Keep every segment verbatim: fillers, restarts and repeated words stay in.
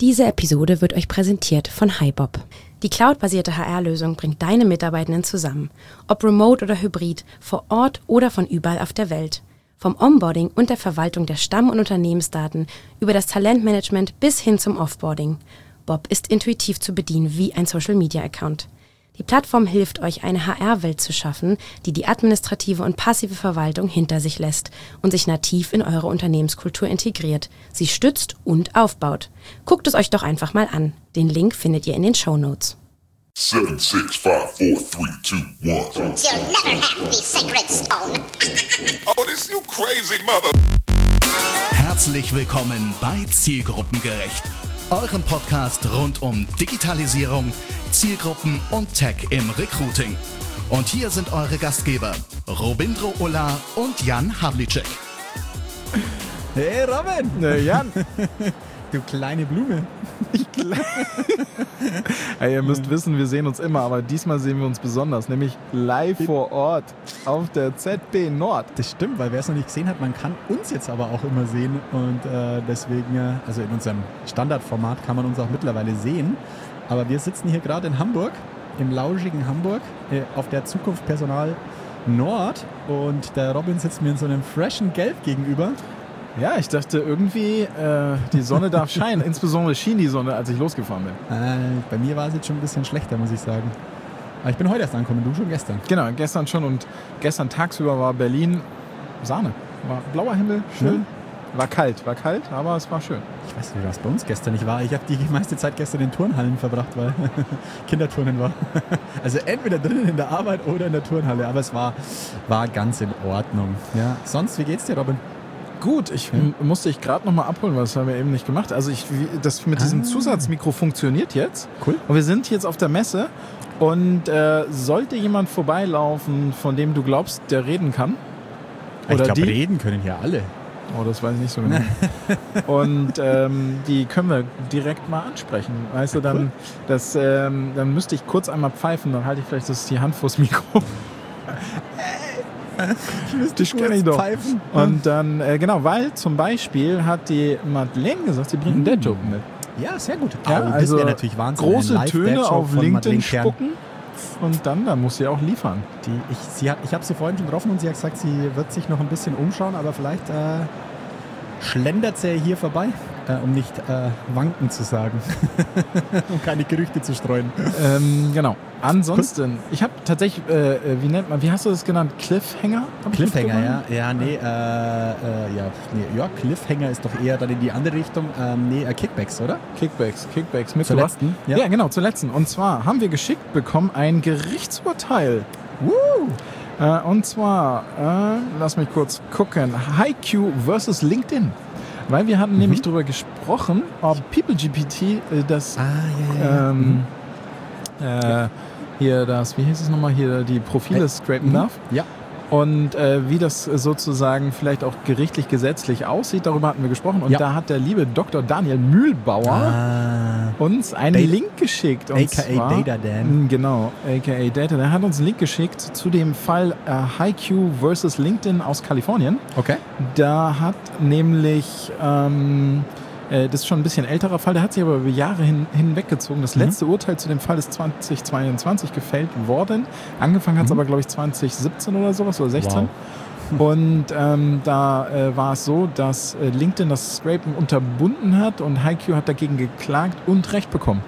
Diese Episode wird euch präsentiert von HiBob. Die cloudbasierte H R-Lösung bringt deine Mitarbeitenden zusammen. Ob remote oder hybrid, vor Ort oder von überall auf der Welt. Vom Onboarding und der Verwaltung der Stamm- und Unternehmensdaten über das Talentmanagement bis hin zum Offboarding. Bob ist intuitiv zu bedienen wie ein Social-Media-Account. Die Plattform hilft euch, eine H R-Welt zu schaffen, die die administrative und passive Verwaltung hinter sich lässt und sich nativ in eure Unternehmenskultur integriert, sie stützt und aufbaut. Guckt es euch doch einfach mal an. Den Link findet ihr in den Shownotes. seven, six, five, four, three, two, one. You'll never have the sacred stone. Oh, this you crazy mother... Herzlich willkommen bei Zielgruppengerecht, eurem Podcast rund um Digitalisierung, Zielgruppen und Tech im Recruiting. Und hier sind eure Gastgeber, Robindro Ulla und Jan Havlicek. Hey Robin! Äh, Jan! Du kleine Blume. Hey, ihr müsst wissen, wir sehen uns immer, aber diesmal sehen wir uns besonders, nämlich live vor Ort auf der Z P Nord. Das stimmt, weil wer es noch nicht gesehen hat, man kann uns jetzt aber auch immer sehen und äh, deswegen, äh, also in unserem Standardformat kann man uns auch mittlerweile sehen, aber wir sitzen hier gerade in Hamburg, im lauschigen Hamburg, äh, auf der Zukunft Personal Nord und der Robin sitzt mir in so einem freshen Gelb gegenüber. Ja, ich dachte irgendwie, äh, die Sonne darf scheinen. Insbesondere schien die Sonne, als ich losgefahren bin. Äh, bei mir war es jetzt schon ein bisschen schlechter, muss ich sagen. Aber ich bin heute erst angekommen, du schon gestern. Genau, gestern schon und gestern tagsüber war Berlin Sahne. War blauer Himmel, schön. Ja. War kalt, war kalt, aber es war schön. Ich weiß nicht, was bei uns gestern nicht war. Ich habe die meiste Zeit gestern in Turnhallen verbracht, weil Kinderturnen war. Also entweder drinnen in der Arbeit oder in der Turnhalle. Aber es war, war ganz in Ordnung. Ja. Sonst, wie geht's dir, Robin? Gut, ich hm. musste ich gerade nochmal abholen, weil das haben wir eben nicht gemacht. Also ich, das mit diesem ah. Zusatzmikro funktioniert jetzt. Cool. Und wir sind jetzt auf der Messe und äh, sollte jemand vorbeilaufen, von dem du glaubst, der reden kann. Oder ich glaube, reden können hier alle. Oh, das weiß ich nicht so genau. Und ähm, die können wir direkt mal ansprechen. Weißt du, dann, cool. das, ähm, dann müsste ich kurz einmal pfeifen, dann halte ich vielleicht das die Hand vors Mikro. Ich müsste dich kenne ich doch. Pfeifen. Und dann, äh, genau, weil zum Beispiel hat die Madeleine gesagt, sie bringt einen Dad-Joke mit. Ja, sehr gut. Ja, oh, also das wäre natürlich Wahnsinn. Große Töne auf LinkedIn spucken und dann, dann muss sie auch liefern. Die, ich sie hat, ich habe sie vorhin schon getroffen und sie hat gesagt, sie wird sich noch ein bisschen umschauen, aber vielleicht äh, schlendert sie hier vorbei, äh, um nicht äh, wanken zu sagen, um keine Gerüchte zu streuen. Ähm, genau. Ansonsten, ich habe tatsächlich, äh, wie nennt man, wie hast du das genannt? Cliffhanger? Cliffhanger, ja. Ja, nee, äh, äh, ja, nee, ja, Cliffhanger ist doch eher dann in die andere Richtung. Ähm, nee, äh, Kickbacks, oder? Kickbacks, Kickbacks. Mit zur letzten? Ja. ja, genau, zur letzten. Und zwar haben wir geschickt bekommen ein Gerichtsurteil. Woo! Äh, und zwar, äh, lass mich kurz gucken, HiQ versus LinkedIn. Weil wir hatten mhm. nämlich darüber gesprochen, ob PeopleGPT äh, das ah, ja, ja, ähm, mhm. äh, hier das, wie hieß es nochmal, hier die Profile scrapen darf. Ja. Und äh, wie das sozusagen vielleicht auch gerichtlich, gesetzlich aussieht, darüber hatten wir gesprochen. Und ja. da hat der liebe Doktor Daniel Mühlbauer ah. uns einen Data, Link geschickt. Und A K A Data Dan. Genau, A K A Data. Der hat uns einen Link geschickt zu dem Fall äh, HiQ versus LinkedIn aus Kalifornien. Okay. Da hat nämlich... Ähm, das ist schon ein bisschen älterer Fall, der hat sich aber über Jahre hin, hinweggezogen. Das letzte mhm. Urteil zu dem Fall ist zwanzig zweiundzwanzig gefällt worden. Angefangen hat es mhm. aber, glaube ich, zwanzig siebzehn oder sowas, oder sechzehn. Wow. Und ähm, da äh, war es so, dass äh, LinkedIn das Scrapen unterbunden hat und HiQ hat dagegen geklagt und Recht bekommen.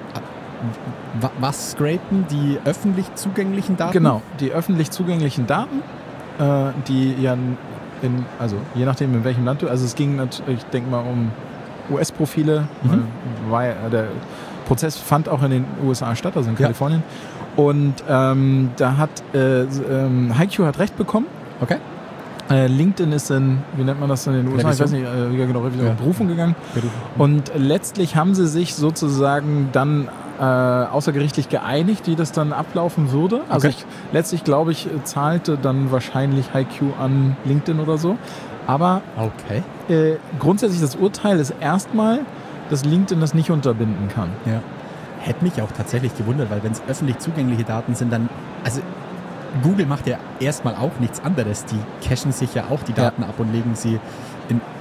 Was scrapen? Die öffentlich zugänglichen Daten? Genau, die öffentlich zugänglichen Daten, äh, die ja in, also je nachdem in welchem Land du, also es ging natürlich, ich denke mal um U S-Profile, mhm. weil der Prozess fand auch in den U S A statt, also in Kalifornien. Ja. Und ähm, da hat äh, ähm, HiQ hat Recht bekommen. Okay. Äh, LinkedIn ist in, wie nennt man das in den U S A? Ich weiß nicht, äh, ja, genau, Revision, ja. Berufung gegangen. Und letztlich haben sie sich sozusagen dann äh, außergerichtlich geeinigt, wie das dann ablaufen würde. Also okay. ich, letztlich, glaube ich, zahlte dann wahrscheinlich HiQ an LinkedIn oder so. Aber okay. äh, grundsätzlich das Urteil ist erstmal, dass LinkedIn das nicht unterbinden kann. Ja. Hätte mich auch tatsächlich gewundert, weil wenn es öffentlich zugängliche Daten sind, dann, also Google macht ja erstmal auch nichts anderes. Die cachen sich ja auch die Daten ja. ab und legen sie in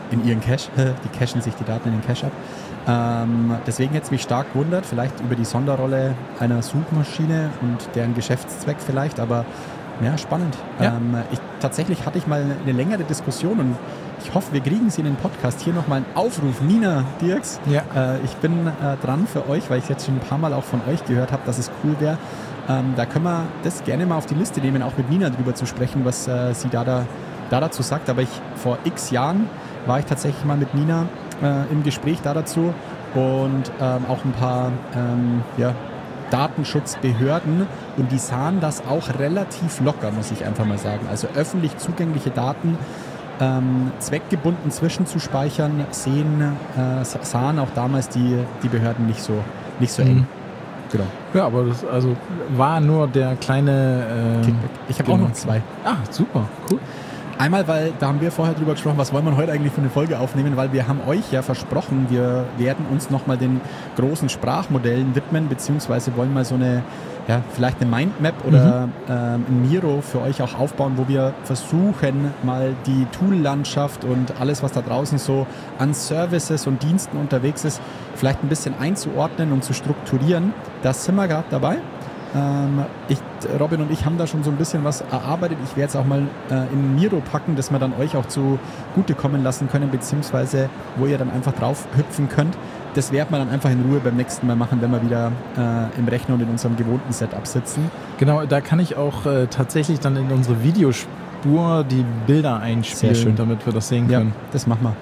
in ihren Cache. Die cachen sich die Daten in den Cache ab. Ähm, deswegen hätte es mich stark gewundert, vielleicht über die Sonderrolle einer Suchmaschine und deren Geschäftszweck vielleicht, aber ja, spannend. Ja. Ähm, ich, tatsächlich hatte ich mal eine, eine längere Diskussion und ich hoffe, wir kriegen sie in den Podcast. Hier nochmal einen Aufruf. Nina, Dirks, Ja. äh, ich bin äh, dran für euch, weil ich jetzt schon ein paar Mal auch von euch gehört habe, dass es cool wäre. Ähm, da können wir das gerne mal auf die Liste nehmen, auch mit Nina drüber zu sprechen, was äh, sie da, da, da dazu sagt. Aber ich vor x Jahren war ich tatsächlich mal mit Nina äh, im Gespräch da dazu und ähm, auch ein paar ähm, ja, Datenschutzbehörden und die sahen das auch relativ locker, muss ich einfach mal sagen. Also öffentlich zugängliche Daten ähm, zweckgebunden zwischenzuspeichern, sehen, äh, sahen auch damals die, die Behörden nicht so, nicht so eng. Mhm. Genau. Ja, aber das also war nur der kleine äh, Kickback. Ich habe auch noch zwei. Ah, super, cool. Einmal, weil da haben wir vorher drüber gesprochen, was wollen wir heute eigentlich für eine Folge aufnehmen, weil wir haben euch ja versprochen, wir werden uns nochmal den großen Sprachmodellen widmen, beziehungsweise wollen mal so eine, ja, vielleicht eine Mindmap oder mhm. ähm, ein Miro für euch auch aufbauen, wo wir versuchen, mal die Tool-Landschaft und alles, was da draußen so an Services und Diensten unterwegs ist, vielleicht ein bisschen einzuordnen und zu strukturieren. Da sind wir gerade dabei. Ähm, ich, Robin und ich haben da schon so ein bisschen was erarbeitet. Ich werde es auch mal äh, in Miro packen, dass wir dann euch auch zugutekommen lassen können, beziehungsweise wo ihr dann einfach drauf hüpfen könnt. Das werden wir dann einfach in Ruhe beim nächsten Mal machen, wenn wir wieder äh, im Rechner und in unserem gewohnten Setup sitzen. Genau, da kann ich auch äh, tatsächlich dann in unsere Videospur die Bilder einspielen, Sehr schön. damit wir das sehen Ja, können. das machen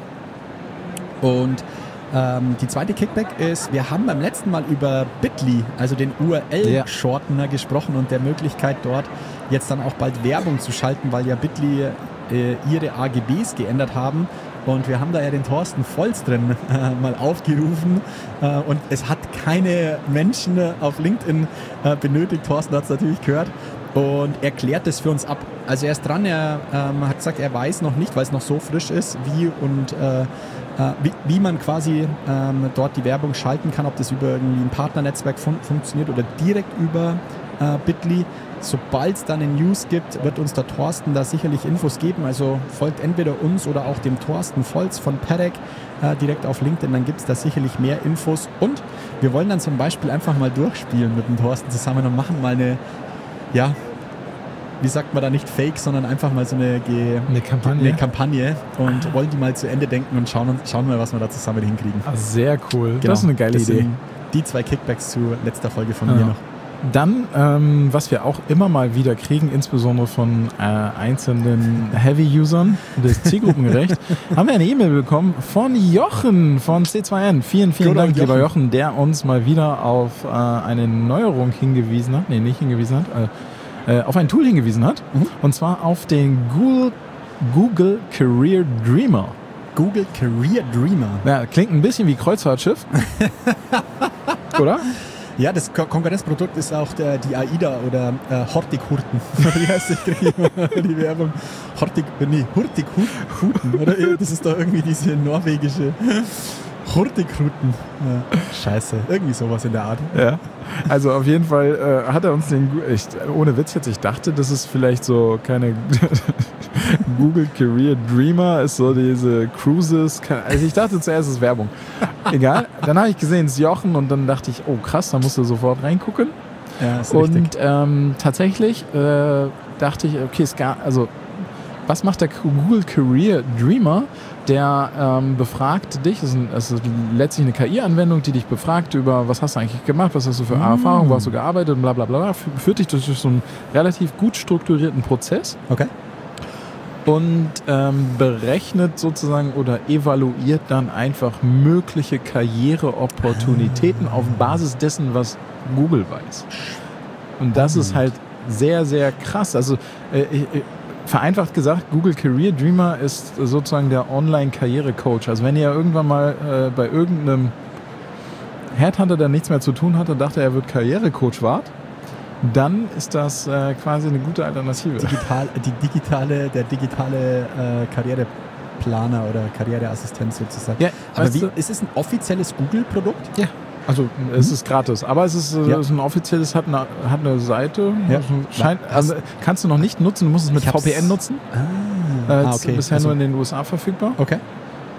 wir. Und Ähm, die zweite Kickback ist, wir haben beim letzten Mal über Bitly, also den U R L-Shortener, gesprochen und der Möglichkeit dort jetzt dann auch bald Werbung zu schalten, weil ja Bitly äh, ihre A G Bs geändert haben. Und wir haben da ja den Thorsten Volz drin äh, mal aufgerufen äh, und es hat keine Menschen auf LinkedIn äh, benötigt. Thorsten hat es natürlich gehört und erklärt das für uns ab. Also er ist dran, er ähm, hat gesagt, er weiß noch nicht, weil es noch so frisch ist, wie und äh, Wie, wie man quasi ähm, dort die Werbung schalten kann, ob das über irgendwie ein Partnernetzwerk fun- funktioniert oder direkt über äh, Bitly. Sobald es dann eine News gibt, wird uns der Thorsten da sicherlich Infos geben. Also folgt entweder uns oder auch dem Thorsten Volz von Perec äh, direkt auf LinkedIn, dann gibt es da sicherlich mehr Infos. Und wir wollen dann zum Beispiel einfach mal durchspielen mit dem Thorsten zusammen und machen mal eine, ja, wie sagt man da, nicht Fake, sondern einfach mal so eine, Ge- Eine Kampagne. eine Kampagne und ah. wollen die mal zu Ende denken und schauen, schauen mal, was wir da zusammen hinkriegen. Ah, sehr cool. Genau. Das ist eine geile das Idee. Sind die zwei Kickbacks zu letzter Folge von ja. mir noch. Dann, ähm, was wir auch immer mal wieder kriegen, insbesondere von äh, einzelnen Heavy-Usern des Zielgruppengerecht, haben wir eine E-Mail bekommen von Jochen von C zwei N. Vielen, vielen Gut, Dank, Jochen. lieber Jochen, der uns mal wieder auf äh, eine Neuerung hingewiesen hat. Nee, nicht hingewiesen hat. Äh, auf ein Tool hingewiesen hat, mhm. und zwar auf den Google, Google Career Dreamer. Google Career Dreamer. Ja, klingt ein bisschen wie Kreuzfahrtschiff. Oder? Ja, das Ko- Konkurrenzprodukt ist auch der, die AIDA oder äh, Hortighurten. Wie heißt das? Ich kriege immer die Werbung. Hortig, nee, Hurtighurten. Oder das ist doch irgendwie diese norwegische Hurtigruten. Ja, scheiße. Irgendwie sowas in der Art. Ja. Also auf jeden Fall äh, hat er uns den, ich, ohne Witz jetzt, ich dachte, das ist vielleicht so keine Google Career Dreamer, ist so diese Cruises, also ich dachte zuerst, es ist Werbung. Egal, dann habe ich gesehen, es ist Jochen und dann dachte ich, oh krass, da musst du sofort reingucken. Ja, ist und richtig. ähm, tatsächlich äh, dachte ich, okay, es gar, also was macht der Google Career Dreamer? Der ähm, befragt dich, das ist, ein, das ist letztlich eine K I-Anwendung, die dich befragt über, was hast du eigentlich gemacht, was hast du für mm. Erfahrungen, wo hast du gearbeitet und bla bla bla, führt dich durch so einen relativ gut strukturierten Prozess. Okay. Und ähm, berechnet sozusagen oder evaluiert dann einfach mögliche Karriereopportunitäten ah. auf Basis dessen, was Google weiß. Und das ist halt sehr, sehr krass. Also äh, ich, vereinfacht gesagt, Google Career Dreamer ist sozusagen der Online-Karriere-Coach. Also wenn ihr irgendwann mal äh, bei irgendeinem Headhunter, der nichts mehr zu tun hatte, dachte, er wird Karrierecoach wart, dann ist das äh, quasi eine gute Alternative. Digital, die digitale, der digitale äh, Karriereplaner oder Karriereassistent sozusagen. Ja, aber wie, ist es ein offizielles Google-Produkt? Ja. Also es ist gratis, aber es ist, ja. es ist ein offizielles, hat eine, hat eine Seite, ja. also scheint, also kannst du noch nicht nutzen, du musst es mit V P N nutzen. Ah, äh, ah, okay. Bisher also, nur in den U S A verfügbar. Okay.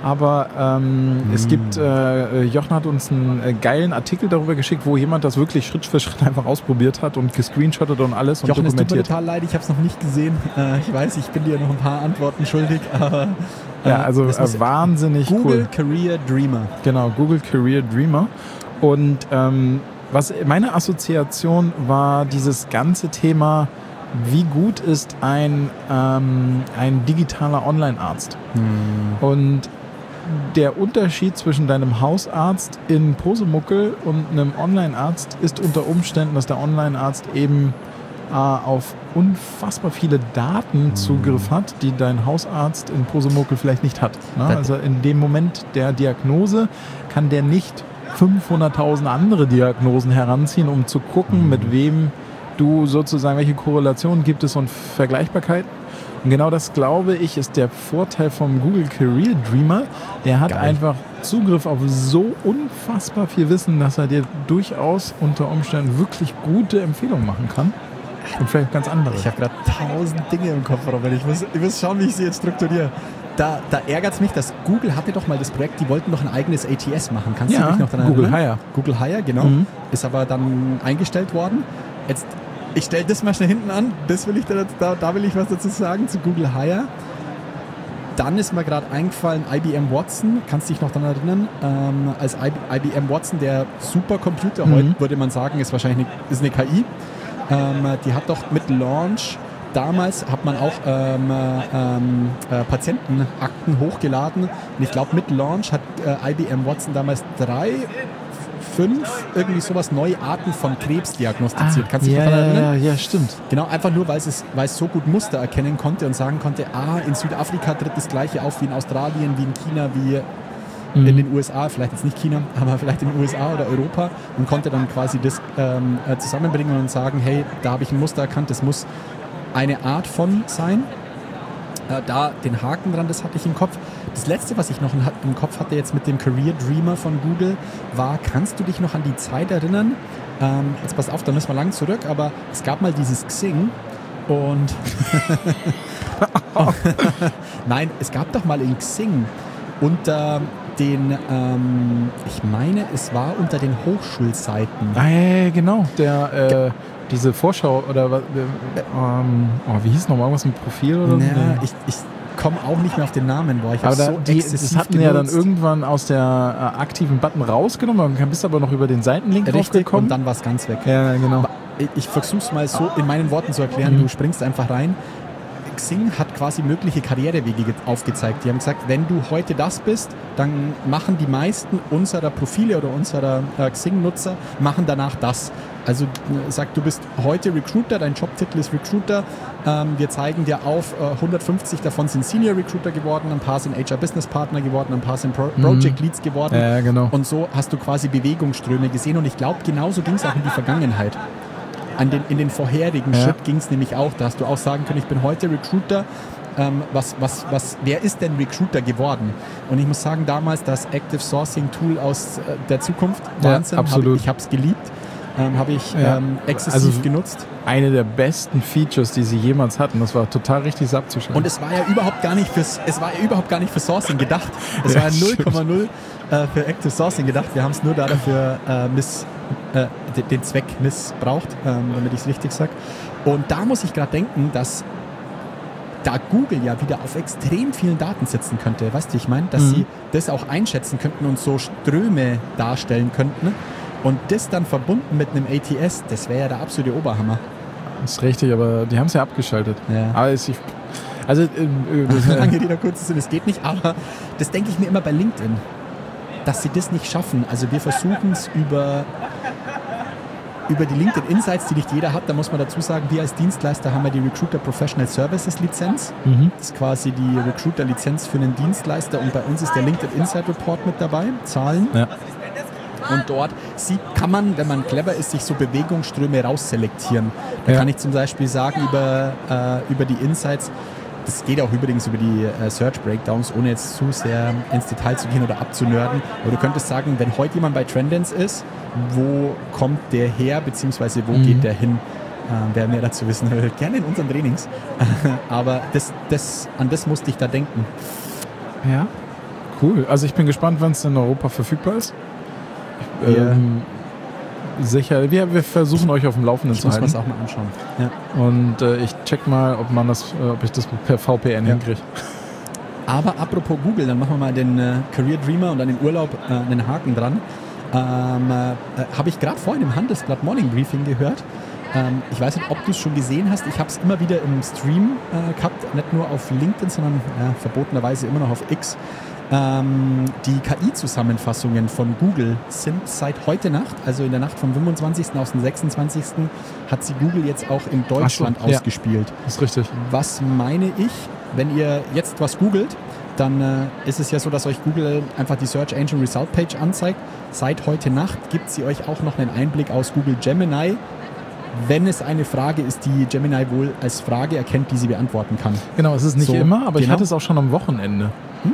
Aber ähm, Mm. es gibt, äh, Jochen hat uns einen äh, geilen Artikel darüber geschickt, wo jemand das wirklich Schritt für Schritt einfach ausprobiert hat und gescreenshottet und alles und Jochen, es tut mir dokumentiert. total leid, ich habe es noch nicht gesehen. Äh, ich weiß, ich bin dir noch ein paar Antworten schuldig, aber äh, Ja, also das muss- äh, wahnsinnig Google cool. Career Dreamer. Genau, Google Career Dreamer. Und ähm, was meine Assoziation war dieses ganze Thema, wie gut ist ein, ähm, ein digitaler Online-Arzt? Und der Unterschied zwischen deinem Hausarzt in Posemuckel und einem Online-Arzt ist unter Umständen, dass der Online-Arzt eben äh, auf unfassbar viele Daten Zugriff hat, die dein Hausarzt in Posemuckel vielleicht nicht hat. Ne? Das- Also in dem Moment der Diagnose kann der nicht fünfhunderttausend andere Diagnosen heranziehen, um zu gucken, mit wem du sozusagen, welche Korrelationen gibt es und Vergleichbarkeiten. Und genau das, glaube ich, ist der Vorteil vom Google Career Dreamer. Der hat Geil. einfach Zugriff auf so unfassbar viel Wissen, dass er dir durchaus unter Umständen wirklich gute Empfehlungen machen kann. Und vielleicht ganz andere. Ich habe gerade tausend Dinge im Kopf, Robert. Ich muss, ich muss schauen, wie ich sie jetzt strukturiere. Da, da ärgert es mich, dass Google hatte doch mal das Projekt, die wollten doch ein eigenes A T S machen. Kannst du Ja, dich noch daran Google erinnern? Hire. Google Hire, genau. Mhm. Ist aber dann eingestellt worden. Jetzt, ich stelle das mal schnell hinten an. Das will ich da, da, da will ich was dazu sagen zu Google Hire. Dann ist mir gerade eingefallen, I B M Watson, kannst du dich noch daran erinnern? Ähm, als I B M Watson, der Supercomputer, Mhm. heute würde man sagen, ist wahrscheinlich eine, ist eine K I. Ähm, die hat doch mit Launch, damals hat man auch ähm, ähm, äh, Patientenakten hochgeladen. Und ich glaube, mit Launch hat äh, I B M Watson damals drei, fünf, irgendwie sowas, neue Arten von Krebs diagnostiziert. Kannst du dich ja, noch daran ja, erinnern? ja, ja, stimmt. Genau, einfach nur, weil es, weil es so gut Muster erkennen konnte und sagen konnte, ah, in Südafrika tritt das gleiche auf wie in Australien, wie in China, wie Mhm. in den U S A, vielleicht jetzt nicht China, aber vielleicht in den U S A oder Europa, und konnte dann quasi das ähm, äh, zusammenbringen und sagen, hey, da habe ich ein Muster erkannt, das muss eine Art von sein. Äh, da den Haken dran, das hatte ich im Kopf. Das letzte, was ich noch in, im Kopf hatte jetzt mit dem Career Dreamer von Google, war, kannst du dich noch an die Zeit erinnern? Ähm, jetzt pass auf, da müssen wir lang zurück, aber es gab mal dieses Xing und nein, es gab doch mal in Xing unter den, ähm, ich meine, es war unter den Hochschulseiten. Ah, ja, ja, genau. Der, äh, diese Vorschau oder was, äh, ähm, oh, wie hieß noch mal irgendwas, ein Profil oder so? Ja, Nee. ich, ich komme auch nicht mehr auf den Namen, boah, ich Aber habe da, so die, das exzessiv hatten ja dann genutzt. irgendwann aus der äh, aktiven Button rausgenommen, man bist aber noch über den Seitenlink Richtig, draufgekommen. und dann war es ganz weg. Ja, genau. Ich, ich versuche es mal so in meinen Worten zu erklären, Mhm. du springst einfach rein. Xing hat quasi mögliche Karrierewege ge- aufgezeigt. Die haben gesagt, wenn du heute das bist, dann machen die meisten unserer Profile oder unserer äh, Xing-Nutzer machen danach das. Also äh, sagt, du bist heute Recruiter, dein Jobtitel ist Recruiter, ähm, wir zeigen dir auf, äh, hundertfünfzig davon sind Senior Recruiter geworden, ein paar sind H R Business Partner geworden, ein paar sind Pro Project Leads geworden. Ja, genau. Und so hast du quasi Bewegungsströme gesehen, und ich glaube, genauso ging es auch in die Vergangenheit. An den, in den vorherigen Ja. Schritt ging es nämlich auch. Da hast du auch sagen können, ich bin heute Recruiter. Ähm, was, was, was, wer ist denn Recruiter geworden? Und ich muss sagen, damals das Active Sourcing Tool aus äh, der Zukunft, Ja, Wahnsinn, absolut. Hab, ich habe es geliebt, ähm, habe ich Ja. ähm, exzessiv Also- genutzt. Eine der besten Features, die sie jemals hatten. Das war total richtig, es abzuschalten. Und es war ja überhaupt gar nicht fürs, es war ja überhaupt gar nicht für Sourcing gedacht. Es Ja, war ja null stimmt. Komma null äh, für Active Sourcing gedacht. Wir haben es nur dafür äh, miss, äh, de- den Zweck missbraucht, ähm, damit ich es richtig sage. Und da muss ich gerade denken, dass da Google ja wieder auf extrem vielen Daten sitzen könnte. Weißt du, ich meine, dass Mhm. sie das auch einschätzen könnten und so Ströme darstellen könnten. Und das dann verbunden mit einem A T S, das wäre ja der absolute Oberhammer. Das ist richtig, aber die haben es ja abgeschaltet. Ja. Aber es, ich, also, äh, äh, Lange Rede, kurzer Sinn, es geht nicht, aber das denke ich mir immer bei LinkedIn, dass sie das nicht schaffen. Also wir versuchen es über, über die LinkedIn Insights, die nicht jeder hat. Da muss man dazu sagen, wir als Dienstleister haben ja die Recruiter Professional Services Lizenz. mhm. Das ist quasi die Recruiter Lizenz für einen Dienstleister, und bei uns ist der LinkedIn Insight Report mit dabei, Zahlen. Ja. Und dort sieht, kann man, wenn man clever ist, sich so Bewegungsströme rausselektieren. Da Ja. kann ich zum Beispiel sagen, über, äh, über die Insights, das geht auch übrigens über die äh, Search Breakdowns, ohne jetzt zu sehr ins Detail zu gehen oder abzunörden. Aber du könntest sagen, wenn heute jemand bei Trendance ist, wo kommt der her, beziehungsweise wo Mhm. geht der hin? Äh, wer mehr dazu wissen will, gerne in unseren Trainings. Aber das, das, an das musste ich da denken. Ja, Cool. Also ich bin gespannt, wann es in Europa verfügbar ist. Ja. Ähm, sicher. Wir, wir versuchen euch auf dem Laufenden Ich zu muss mir halten. das auch mal anschauen. Ja. Und äh, ich check mal, ob man das, äh, ob ich das per V P N Ja. hinkriege. Aber apropos Google, dann machen wir mal den äh, Career Dreamer und dann den Urlaub äh, einen Haken dran. Ähm, äh, habe ich gerade vorhin im Handelsblatt Morning Briefing gehört. Ähm, ich weiß nicht, ob du es schon gesehen hast. Ich habe es immer wieder im Stream äh, gehabt, nicht nur auf LinkedIn, sondern ja, verbotenerweise immer noch auf X. Ähm, die K I-Zusammenfassungen von Google sind seit heute Nacht, also in der Nacht vom fünfundzwanzigsten auf den sechsundzwanzigsten hat sie Google jetzt auch in Deutschland Ach so, ja. ausgespielt. Das ist richtig. Was meine ich? Wenn ihr jetzt was googelt, dann äh, ist es ja so, dass euch Google einfach die Search Engine Result Page anzeigt. Seit heute Nacht gibt sie euch auch noch einen Einblick aus Google Gemini, wenn es eine Frage ist, die Gemini wohl als Frage erkennt, die sie beantworten kann. Genau, es ist nicht So, immer, aber ich genau. hatte es auch schon am Wochenende.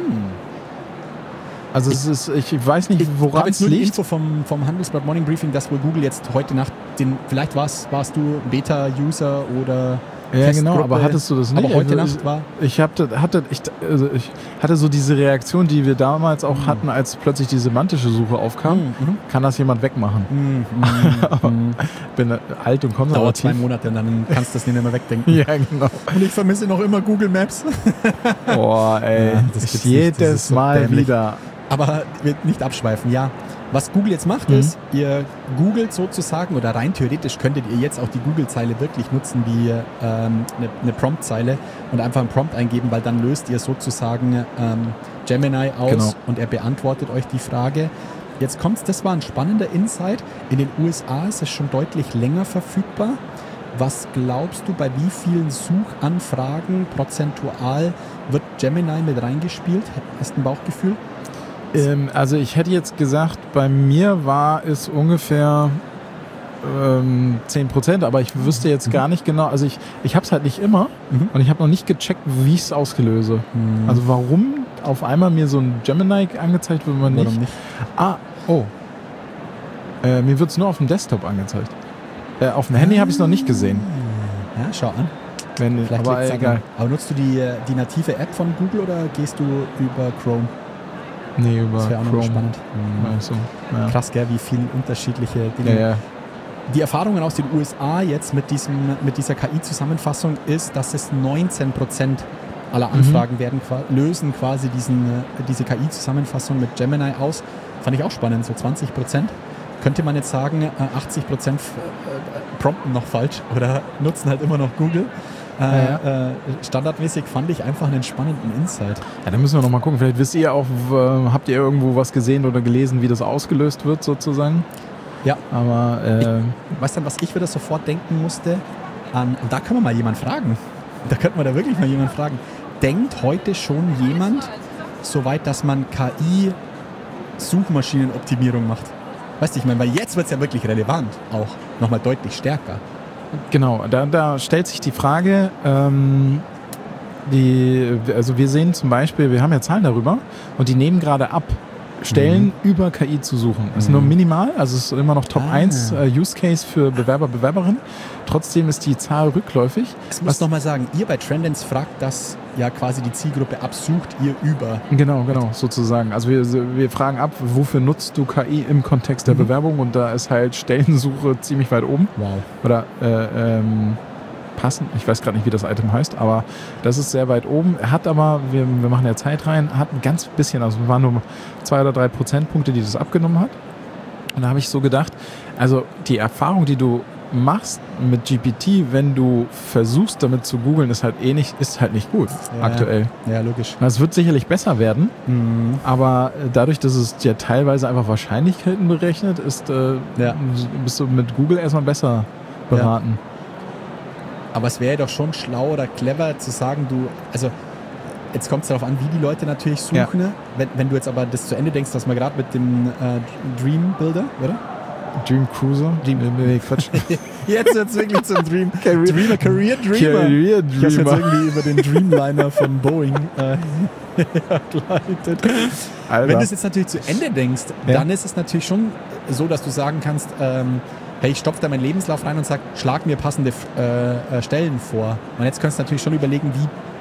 Also es ist, ich weiß nicht, Ich habe woran jetzt es nur die liegt. Info vom, vom Handelsblatt Morning Briefing, dass wohl Google jetzt heute Nacht den, vielleicht warst, warst du Beta-User oder Ja, genau, Testgruppe, aber hattest du das nicht? Aber heute Ich- Nacht war... Ich hatte, hatte, ich, also ich hatte so diese Reaktion, die wir damals auch hatten, als plötzlich die semantische Suche aufkam. Mhm. Kann das jemand wegmachen? Mhm. Bin alt und Dauert konservativ. zwei Monate und dann kannst du das nicht mehr wegdenken. Ja, genau. Und ich vermisse noch immer Google Maps. Boah, ey. Ja, das gibt's nicht. jedes Das ist so Mal dämlich. wieder. Aber wird nicht abschweifen, ja. Was Google jetzt macht, Mhm. ist, ihr googelt sozusagen, oder rein theoretisch könntet ihr jetzt auch die Google-Zeile wirklich nutzen wie ähm, eine, eine Prompt-Zeile und einfach einen Prompt eingeben, weil dann löst ihr sozusagen ähm, Gemini aus Genau. und er beantwortet euch die Frage. Jetzt kommt's, das war ein spannender Insight. In den U S A ist es schon deutlich länger verfügbar. Was glaubst du, bei wie vielen Suchanfragen prozentual wird Gemini mit reingespielt? Hast du ein Bauchgefühl? Ähm, also ich hätte jetzt gesagt, bei mir war es ungefähr ähm, zehn Prozent, aber ich wüsste jetzt gar nicht genau, also ich, ich habe es halt nicht immer Mhm. und ich habe noch nicht gecheckt, wie ich es ausgelöse. Also warum auf einmal mir so ein Gemini angezeigt wird, wenn man nicht... Warum nicht? Ah, oh. Äh, mir wird es nur auf dem Desktop angezeigt. Äh, auf dem Handy habe ich es noch nicht gesehen. Ja, schau an. Wenn, Vielleicht aber liegt's egal. daran. Aber nutzt du die, äh, die native App von Google oder gehst du über Chrome? Nee, über Das wäre auch noch Chrome. spannend. Ja, so. Ja. Krass, gell, wie viele unterschiedliche Dinge. Ja, ja. Die Erfahrungen aus den U S A jetzt mit, diesem, mit dieser K I-Zusammenfassung ist, dass es neunzehn Prozent aller Anfragen Mhm. werden, qua- lösen quasi diesen, äh, diese K I-Zusammenfassung mit Gemini aus. Fand ich auch spannend, so zwanzig Prozent. Könnte man jetzt sagen, äh, achtzig Prozent äh, prompten noch falsch oder nutzen halt immer noch Google. Äh, Ja, Äh, standardmäßig fand ich einfach einen spannenden Insight. Ja, dann müssen wir noch mal gucken. Vielleicht wisst ihr auch, w- habt ihr irgendwo was gesehen oder gelesen, wie das ausgelöst wird sozusagen? Ja. Aber äh, Weißt du, was ich wieder sofort denken musste? An, und da können wir mal jemand fragen. Da könnte man da wirklich mal jemand fragen. Denkt heute schon jemand so weit, dass man K I-Suchmaschinenoptimierung macht? Weißt du, ich meine, weil jetzt wird es ja wirklich relevant, auch nochmal deutlich stärker. genau, da, da stellt sich die Frage, ähm, die, also wir sehen zum Beispiel, wir haben ja Zahlen darüber und die nehmen gerade ab, Stellen über K I zu suchen. Das ist nur minimal, also es ist immer noch Top Ah. eins äh, Use Case für Bewerber, Bewerberinnen. Trotzdem ist die Zahl rückläufig. Ich muss nochmal sagen, ihr bei Trendens fragt das ja quasi die Zielgruppe ab, sucht ihr über. Genau, genau, sozusagen. Also wir, wir fragen ab, wofür nutzt du K I im Kontext der Mhm. Bewerbung und da ist halt Stellensuche ziemlich weit oben. Wow. Oder äh, ähm, passend, ich weiß gerade nicht, wie das Item heißt, aber das ist sehr weit oben. Er hat aber, wir, wir machen ja Zeit rein, hat ein ganz bisschen, also es waren nur zwei oder drei Prozentpunkte, die das abgenommen hat. Und da habe ich so gedacht, also die Erfahrung, die du machst mit G P T, wenn du versuchst, damit zu googeln, ist halt eh nicht, ist halt nicht gut Ja. aktuell. Ja, logisch. Es wird sicherlich besser werden, Mhm. aber dadurch, dass es ja teilweise einfach Wahrscheinlichkeiten berechnet, ist, äh, Ja. bist du mit Google erstmal besser beraten. Aber es wäre doch schon schlau oder clever zu sagen, du, also jetzt kommt es darauf an, wie die Leute natürlich suchen. Ja. Ne? Wenn, wenn du jetzt aber das zu Ende denkst, dass man gerade mit dem äh, Dream Builder, oder? Dream Cruiser? Dream- Nee, nee, Quatsch. Jetzt wird es wirklich zum Dream. Dreamer, Career Dreamer. Career Ich habe jetzt Dreamer. irgendwie über den Dreamliner von Boeing äh, hergeleitet. Alter. Wenn du es jetzt natürlich zu Ende denkst, Ja. dann ist es natürlich schon so, dass du sagen kannst, ähm, hey, ich stopfe da meinen Lebenslauf rein und sag, schlag mir passende äh, äh, Stellen vor. Und jetzt kannst du natürlich schon überlegen, wie,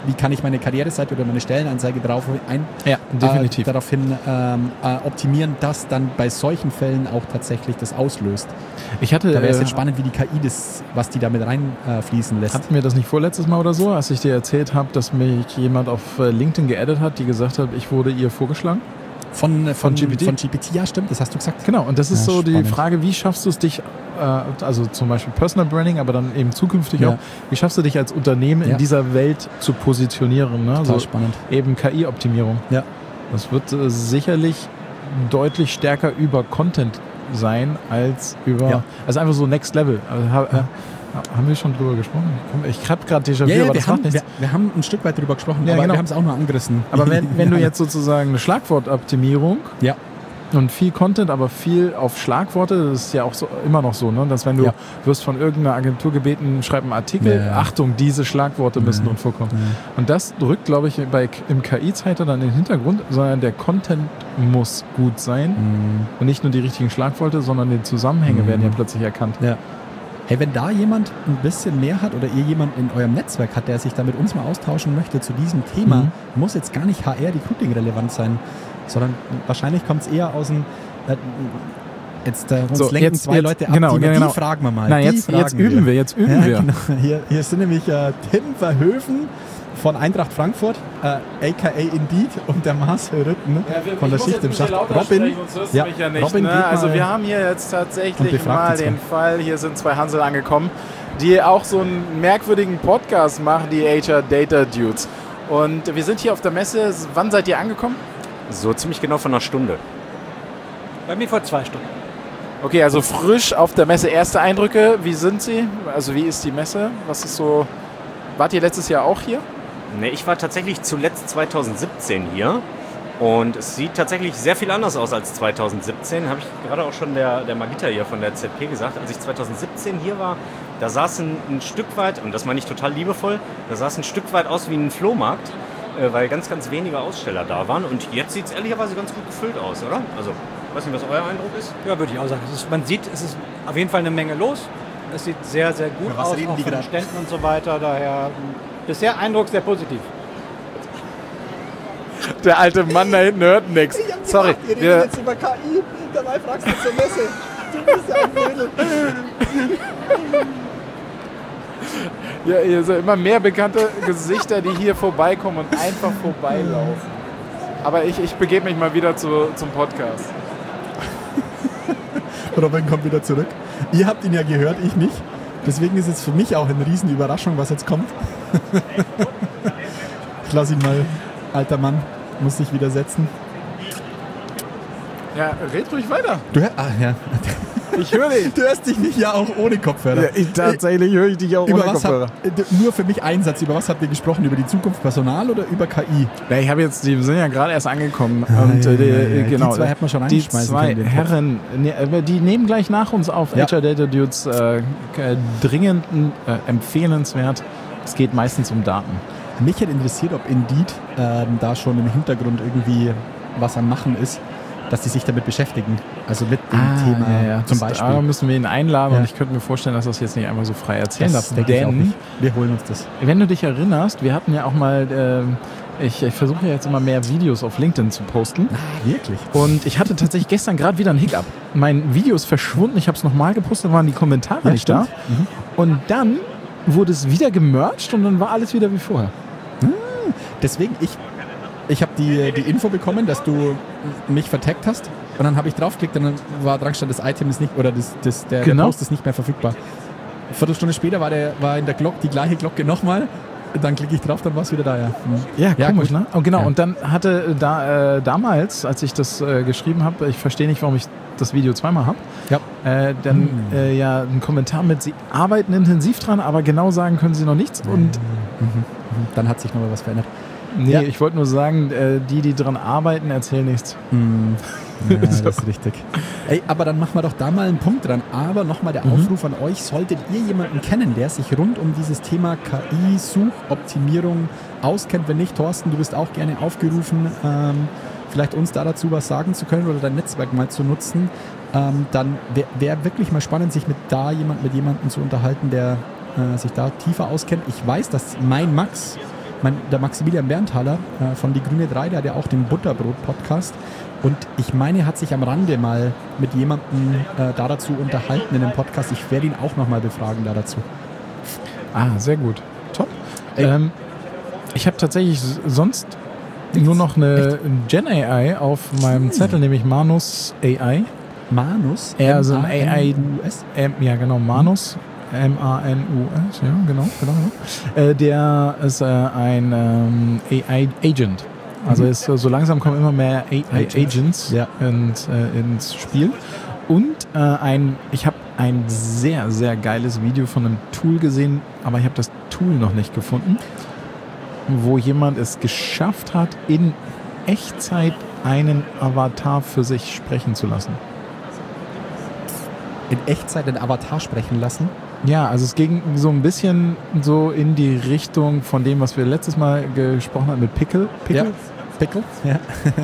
wie kann ich meine Karriereseite oder meine Stellenanzeige darauf ein, Ja, definitiv. Äh, daraufhin ähm, äh, optimieren, dass dann bei solchen Fällen auch tatsächlich das auslöst. Ich hatte, Da wäre es äh, jetzt spannend, wie die K I das, was die damit reinfließen äh, lässt. Hatten wir das nicht vorletztes Mal oder so, als ich dir erzählt habe, dass mich jemand auf äh, LinkedIn geaddet hat, die gesagt hat, ich wurde ihr vorgeschlagen? Von, äh, von, Von G P T? Von G P T, ja stimmt, das hast du gesagt. Genau, und das ist Ja, so die spannend. Frage, wie schaffst du es dich, äh, also zum Beispiel Personal Branding, aber dann eben zukünftig Ja. auch, wie schaffst du dich als Unternehmen Ja. in dieser Welt zu positionieren? Ne? Total So spannend. eben K I-Optimierung. Ja. Das wird äh, sicherlich deutlich stärker über Content sein als über, Ja. also einfach so Next Level. Also, ha, Ja. äh, haben wir schon drüber gesprochen? Ich habe gerade Déjà-vu, Ja, ja, aber wir, das haben, macht nichts. wir, wir haben ein Stück weit darüber gesprochen, Ja, aber genau. wir haben es auch nur angerissen. Aber wenn, wenn du jetzt sozusagen eine Schlagwortoptimierung Ja. und viel Content, aber viel auf Schlagworte, das ist ja auch so, immer noch so, ne? Dass wenn du Ja. wirst von irgendeiner Agentur gebeten, schreib einen Artikel, Ja, ja. Achtung, diese Schlagworte müssen Ja. nun vorkommen. Und das rückt, glaube ich, bei, im K I-Zeitalter in den Hintergrund, sondern der Content muss gut sein und nicht nur die richtigen Schlagworte, sondern die Zusammenhänge Mhm. werden ja plötzlich erkannt. Ja. Hey, wenn da jemand ein bisschen mehr hat oder ihr jemand in eurem Netzwerk hat, der sich da mit uns mal austauschen möchte zu diesem Thema, Mhm. muss jetzt gar nicht H R-Recruiting relevant sein, sondern wahrscheinlich kommt es eher aus dem äh, jetzt äh, uns So, lenken jetzt- zwei jetzt- Leute ab, genau, die, genau. die fragen wir mal. Nein, die jetzt, fragen jetzt üben wir, jetzt üben ja, wir. Genau. Hier, hier sind nämlich äh, Tim Verhöfen von Eintracht Frankfurt, äh, aka Indeed, und der Marcel Rütten von der Schicht im Schacht. Robin, ja, Robin ne? geht Also mal wir haben hier jetzt und tatsächlich befragt mal uns den mal. Fall, hier sind zwei Hansel angekommen, die auch so einen merkwürdigen Podcast machen, die H R Data Dudes. Und wir sind hier auf der Messe. Wann seid ihr angekommen? So ziemlich genau von einer Stunde. Bei mir vor zwei Stunden. Okay, also frisch auf der Messe. Erste Eindrücke, wie sind sie? Also wie ist die Messe? Was ist so... Wart ihr letztes Jahr auch hier? Ne, ich war tatsächlich zuletzt zweitausendsiebzehn hier und es sieht tatsächlich sehr viel anders aus als zweitausendsiebzehn. Habe ich gerade auch schon der, der Magita hier von der Z P gesagt. Als ich zweitausendsiebzehn hier war, da sah es ein, ein Stück weit, und das meine ich total liebevoll, da sah es ein Stück weit aus wie ein Flohmarkt, äh, weil ganz, ganz wenige Aussteller da waren. Und jetzt sieht es ehrlicherweise ganz gut gefüllt aus, oder? Also, ich weiß nicht, was euer Eindruck ist. Ja, würde ich auch sagen. Es ist, man sieht, es ist auf jeden Fall eine Menge los. Es sieht sehr, sehr gut Über was aus, reden auch die von den gerade? Ständen und so weiter. Daher mh, bisher Eindruck sehr positiv. Der alte Mann da hinten hört nichts. Sorry. Wir, über K I, dabei fragst du zur Messe. Du bist ja ein Mädel. ja, hier sind immer mehr bekannte Gesichter, die hier vorbeikommen und einfach vorbeilaufen. Aber ich, ich begebe mich mal wieder zu, zum Podcast. Robin kommt wieder zurück. Ihr habt ihn ja gehört, ich nicht. Deswegen ist es für mich auch eine riesen Überraschung, was jetzt kommt. Ich lasse ihn mal, alter Mann, muss sich wieder setzen. Ja, red ruhig weiter. Du, hör- ah, ja. Ich höre dich. Du hörst dich nicht ja auch ohne Kopfhörer. Ja, ich, tatsächlich höre ich dich auch Über ohne was Kopfhörer. habt, äh, nur für mich ein Satz. Über was habt ihr gesprochen? Über die Zukunft Personal oder über K I? Ja, ich habe jetzt, die sind ja gerade erst angekommen. Ah, und, ja, äh, die, ja, ja. Die genau, zwei hätten wir schon Die reinschmeißen zwei können, den Topf. Herren, ne, äh, die nehmen gleich nach uns auf. Ja. H R Data Dudes, äh, k- dringend äh, empfehlenswert. Es geht meistens um Daten. Mich hätte interessiert, ob Indeed ähm, da schon im Hintergrund irgendwie was am Machen ist, dass die sich damit beschäftigen. Also mit dem Thema zum Das- Beispiel. Da müssen wir ihn einladen Ja. und ich könnte mir vorstellen, dass das jetzt nicht einfach so frei erzählen das darf. denke ich auch Denn, nicht. Wir holen uns das. wenn du dich erinnerst, wir hatten ja auch mal, ähm, ich, ich versuche ja jetzt immer mehr Videos auf LinkedIn zu posten. Wirklich? Und ich hatte tatsächlich gestern gerade wieder einen Hiccup. Mein Video ist verschwunden, ich habe es nochmal gepostet, waren die Kommentare Ja, nicht stimmt. da. Und dann wurde es wieder gemerged und dann war alles wieder wie vorher. Deswegen, ich, ich habe die, die Info bekommen, dass du mich vertaggt hast. Und dann habe ich draufgeklickt und dann war dran stand, das Item ist nicht, oder das, das, der, Genau. der Post ist nicht mehr verfügbar. Eine Viertelstunde später war, der, war in der Glocke die gleiche Glocke nochmal. Dann klicke ich drauf, dann war es wieder da, ja. Mhm. Ja, Ja, komisch, gut. ne? Oh, genau, Ja. und dann hatte da, äh, damals, als ich das äh, geschrieben habe, ich verstehe nicht, warum ich das Video zweimal habe, Ja. äh, dann äh, ja ein Kommentar mit, Sie arbeiten intensiv dran, aber genau sagen können Sie noch nichts. Und Dann hat sich nochmal was verändert. nee, Ja. ich wollte nur sagen, äh, die, die dran arbeiten, erzählen nichts. Ja, das ist richtig. Ey, aber dann machen wir doch da mal einen Punkt dran. Aber nochmal der Aufruf an euch, solltet ihr jemanden kennen, der sich rund um dieses Thema K I-Suchoptimierung auskennt, wenn nicht, Thorsten, du bist auch gerne aufgerufen, ähm, vielleicht uns da dazu was sagen zu können oder dein Netzwerk mal zu nutzen, ähm, dann wäre wär wirklich mal spannend, sich mit da jemand, mit jemandem zu unterhalten, der äh, sich da tiefer auskennt. Ich weiß, dass mein Max mein, der Maximilian Berntaler äh, von Die Grüne drei, der hat ja auch den Butterbrot-Podcast. Und ich meine, er hat sich am Rande mal mit jemandem äh, da dazu unterhalten in dem Podcast. Ich werde ihn auch nochmal befragen da dazu. Ah, sehr gut. Top. Ähm, ich habe tatsächlich s- sonst nur noch eine Gen-A I auf meinem Zettel, nämlich Manus A I. Manus? Ja, so ein M A N A I. U S? Ähm, ja, genau, Manus. M A N U S, ja, genau, genau, genau. Äh, der ist äh, ein ähm, A I-Agent. Also Mhm. ist, äh, so langsam kommen immer mehr A I-Agents Ja. ins, äh, ins Spiel. Und äh, ein, ich habe ein sehr, sehr geiles Video von einem Tool gesehen, aber ich habe das Tool noch nicht gefunden, wo jemand es geschafft hat, in Echtzeit einen Avatar für sich sprechen zu lassen. In Echtzeit den Avatar sprechen lassen. Ja, also es ging so ein bisschen so in die Richtung von dem, was wir letztes Mal gesprochen haben mit Pickle. Pickle? Ja. Pickle? Ja.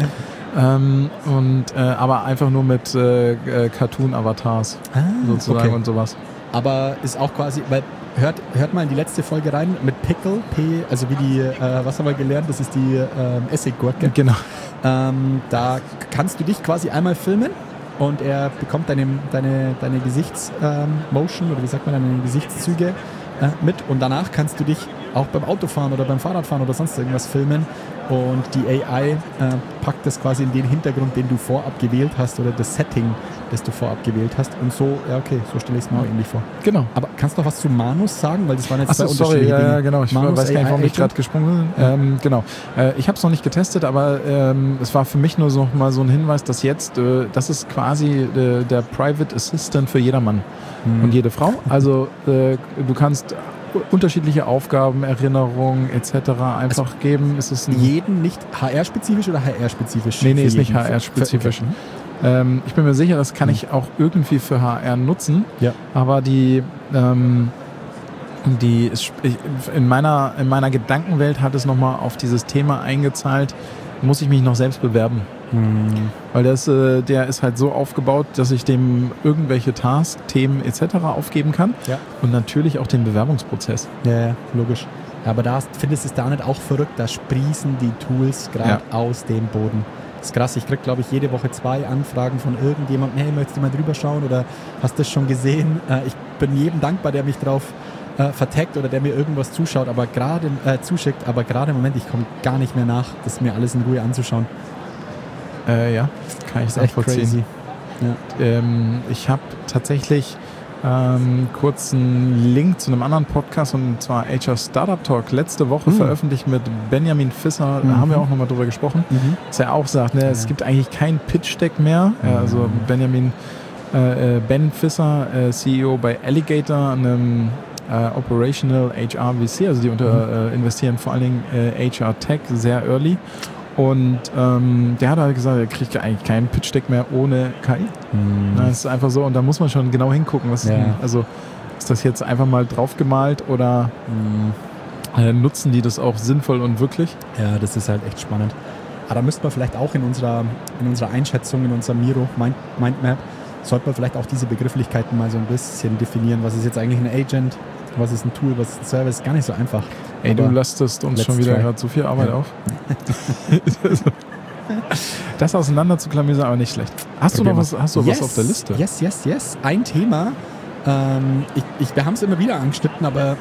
Ähm, und, äh, aber einfach nur mit äh, äh, Cartoon-Avatars sozusagen okay. und sowas. Aber ist auch quasi, weil hört, hört mal in die letzte Folge rein mit Pickle, P, also wie die, äh, was haben wir gelernt, das ist die ähm, Essiggurke. Genau. Ähm, da kannst du dich quasi einmal filmen und er bekommt deine, deine, deine Gesichtsmotion ähm, oder wie sagt man, deine Gesichtszüge äh, mit und danach kannst du dich auch beim Autofahren oder beim Fahrradfahren oder sonst irgendwas filmen und die A I äh, packt das quasi in den Hintergrund, den du vorab gewählt hast oder das Setting, das du vorab gewählt hast und so, ja okay, so stelle ich es mir auch ähnlich vor. Genau. Aber kannst du noch was zu Manus sagen? Weil das waren jetzt Achso, zwei sorry, unterschiedliche ja, ja, Dinge. genau. Ich Manus weiß gar nicht, warum ich A I gerade gesprungen bin. Ähm, genau. Äh, ich habe es noch nicht getestet, aber ähm, es war für mich nur so mal so ein Hinweis, dass jetzt, äh, das ist quasi äh, der Private Assistant für jedermann Hm. und jede Frau. Also äh, du kannst unterschiedliche Aufgaben, Erinnerungen et cetera einfach Also geben. Ist es ein jeden nicht H R-spezifisch oder H R-spezifisch? Nee, nee, Für ist nicht jeden? H R-spezifisch. Okay. Ähm, ich bin mir sicher, das kann ich auch irgendwie für H R nutzen. Ja. Aber die, ähm, die ist, ich, in, meiner, in meiner Gedankenwelt hat es nochmal auf dieses Thema eingezahlt, muss ich mich noch selbst bewerben. Hm. Weil das, äh, der ist halt so aufgebaut, dass ich dem irgendwelche Tasks, Themen et cetera aufgeben kann. Ja. Und natürlich auch den Bewerbungsprozess. Ja, ja, logisch. Ja, aber da findest du es da nicht auch verrückt, da sprießen die Tools gerade Ja. aus dem Boden. Das ist krass, ich krieg glaube ich jede Woche zwei Anfragen von irgendjemandem, hey, möchtest du mal drüber schauen oder hast du das schon gesehen? Äh, ich bin jedem dankbar, der mich drauf äh, vertaggt oder der mir irgendwas zuschaut, aber gerade äh, zuschickt, aber gerade im Moment, ich komme gar nicht mehr nach, das mir alles in Ruhe anzuschauen. Äh, ja, kann ich Das ist echt nachvollziehen. crazy. Ja. Ähm, ich habe tatsächlich ähm, kurz einen Link zu einem anderen Podcast und zwar H R Startup Talk letzte Woche Mhm. veröffentlicht mit Benjamin Fisser. Da Mhm. haben wir auch nochmal drüber gesprochen. Mhm. Dass er auch sagt, ne, es Ja. gibt eigentlich kein Pitch-Deck mehr. Ja, also Benjamin, äh, äh, Ben Fisser, äh, C E O bei Alligator, einem äh, Operational H R V C, also die unter, äh, investieren vor allen Dingen äh, H R Tech sehr early. Und ähm, der hat halt gesagt, er kriegt eigentlich keinen Pitch-Deck mehr ohne K I. Mhm. Na, das ist einfach so und da muss man schon genau hingucken. Was ist, Ja. denn, also, ist das jetzt einfach mal draufgemalt oder Mhm. äh, nutzen die das auch sinnvoll und wirklich? Ja, das ist halt echt spannend. Aber da müsste man vielleicht auch in unserer, in unserer Einschätzung, in unserem Miro Mind, Mindmap, sollte man vielleicht auch diese Begrifflichkeiten mal so ein bisschen definieren. Was ist jetzt eigentlich ein Agent? Was ist ein Tool? Was ist ein Service? Gar nicht so einfach. Ey, Aber du lastest uns let's schon wieder try. gerade so viel Arbeit Ja. auf. Das auseinander zu klamüsern, aber nicht schlecht. Hast du noch was, hast du yes, was auf der Liste? Yes, yes, yes. Ein Thema. Ähm, ich, ich, wir haben es immer wieder angeschnitten, aber